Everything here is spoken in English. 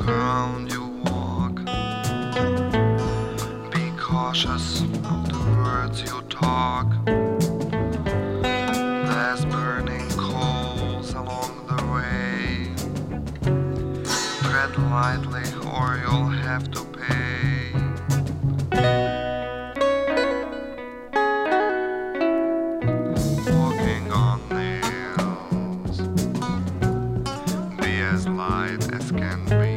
ground you walk. Be cautious of the words you talk. There's burning coals along the way. Tread lightly or you'll have to pay. Walking on nails. Be as light as can be.